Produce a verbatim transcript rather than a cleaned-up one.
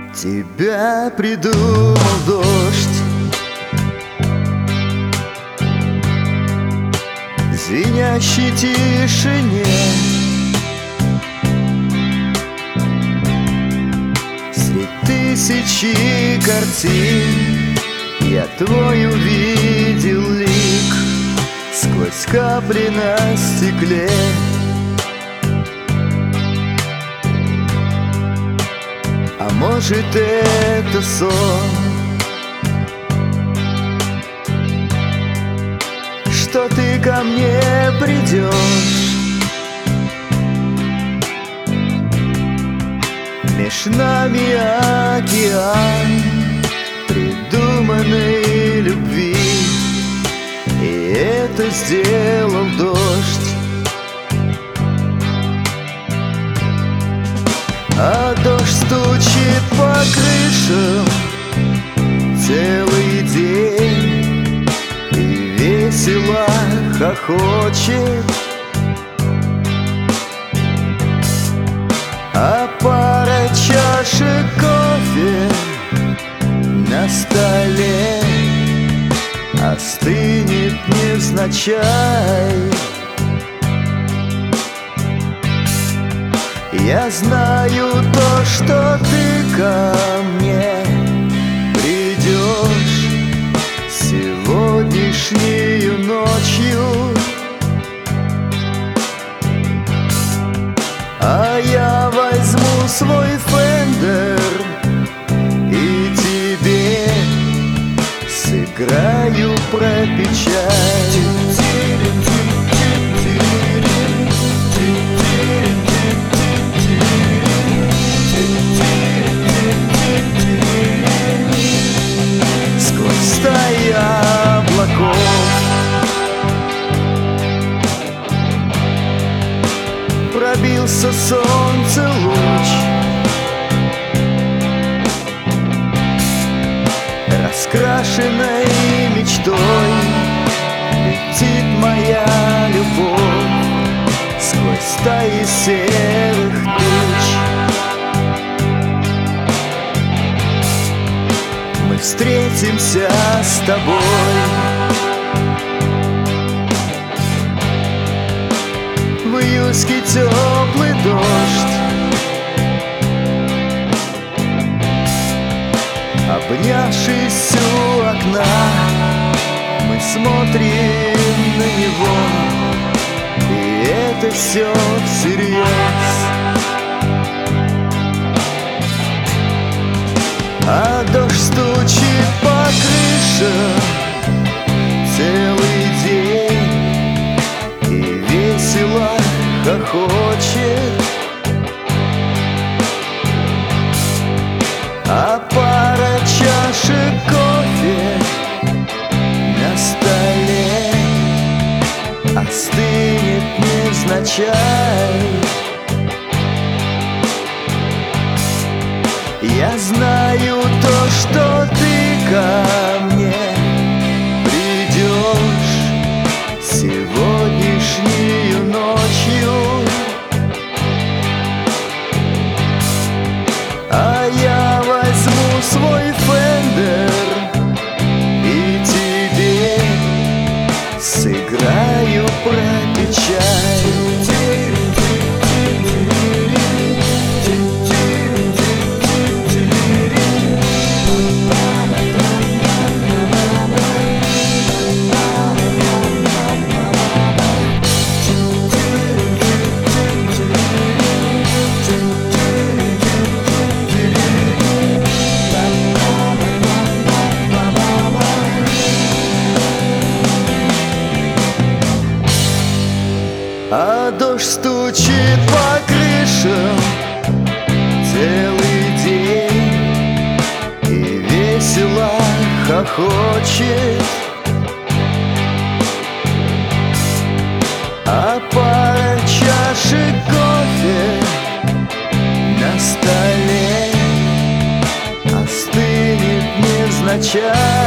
Тебя придумал дождь, в звенящей тишине. Средь тысячи картин я твой увидел лик сквозь капли на стекле. А может, это сон, что ты ко мне придешь. Меж нами океан придуманной любви, и это сделал дождь. А дождь стучит по крышам целый день и весело хохочет. А пара чашек кофе на столе остынет невзначай. Я знаю то, что ты ко мне придешь сегодняшнею ночью, а я возьму свой фендер и тебе сыграю про печаль. Стаи облаков пробился солнце луч, раскрашенной мечтой летит моя любовь сквозь стаи серых туч. Мы встретимся с тобой в июльский теплый дождь, обнявшись у окна, мы смотрим на него, и это все всерьез. А дождь стучит по крышам целый день и весело хохочет. А пара чашек кофе на столе остынет невзначай. Я знаю то, что ты ко мне придешь сегодняшнею ночью, а я возьму свой фендер и тебе сыграю про печаль. А дождь стучит по крышам целый день и весело хохочет. А пара чашек кофе на столе остынет невзначай.